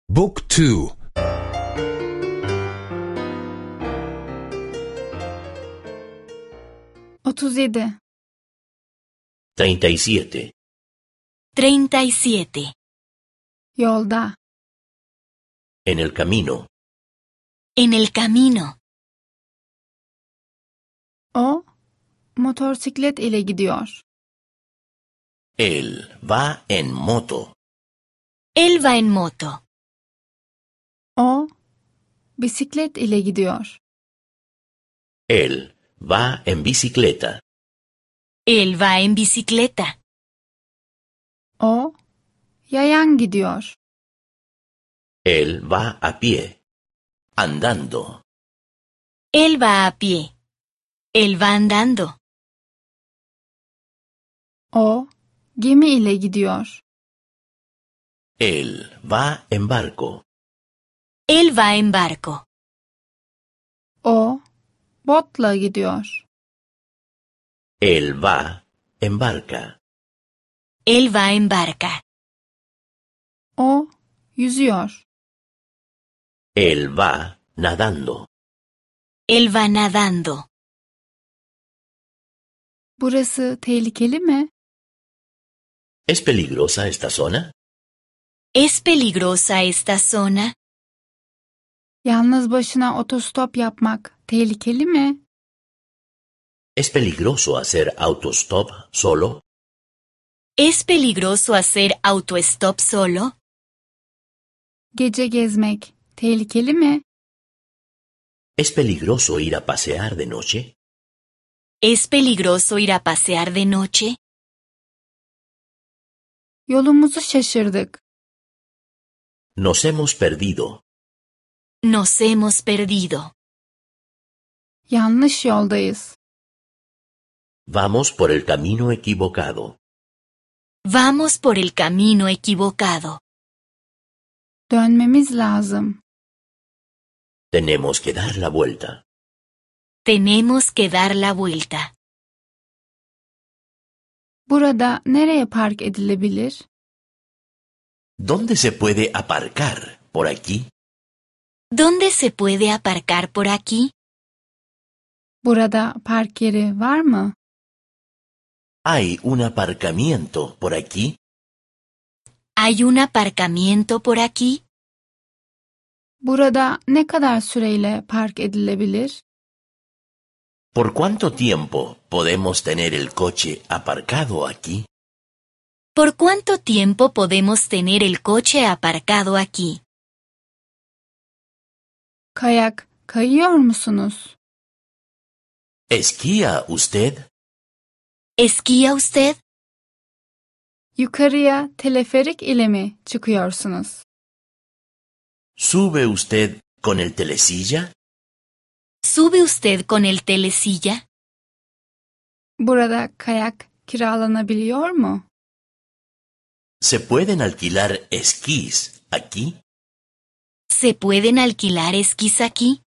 Book 2. 37. 37. 37. Yolda. En el camino. En el camino. O motosiklet ile gidiyor. Él va en moto. Él va en moto. O bisiklet ile gidiyor. Él va en bicicleta. Él va en bicicleta. O yayan gidiyor. Él va a pie. Andando. Él va a pie. Él va andando. O gemi ile gidiyor. Él va en barco. Él va en barco. O botla gidiyor. Él va en barca. Él va en barca. O yüzüyor. Él va nadando. Él va nadando. Burası tehlikeli mi? ¿Es peligrosa esta zona? ¿Es peligrosa esta zona? Yalnız başına otostop yapmak tehlikeli mi? ¿Es peligroso hacer autostop solo? ¿Es peligroso hacer autostop solo? Gece gezmek tehlikeli mi? ¿Es peligroso ir a pasear de noche? ¿Es peligroso ir a pasear de noche? Yolumuzu şaşırdık. Nos hemos perdido. Nos hemos perdido. Yanlış yoldayız. Vamos por el camino equivocado. Vamos por el camino equivocado. Dönmemiz lazım. Tenemos que dar la vuelta. Tenemos que dar la vuelta. Burada nereye park edilebilir? ¿Dónde se puede aparcar? ¿Por aquí? ¿Dónde se puede aparcar por aquí? Burada park yeri var mı? ¿Hay un aparcamiento por aquí? ¿Hay un aparcamiento por aquí? Burada ne kadar süreyle park edilebilir? ¿Por cuánto tiempo podemos tener el coche aparcado aquí? ¿Por cuánto tiempo podemos tener el coche aparcado aquí? Kayak kayıyor musunuz? ¿Esquía usted? ¿Esquía usted? Yukarıya teleferik ile mi çıkıyorsunuz? ¿Sube usted con el telesilla? ¿Sube usted con el telesilla? Burada kayak kiralanabiliyor mu? ¿Se pueden alquilar esquís aquí? ¿Se pueden alquilar esquís aquí?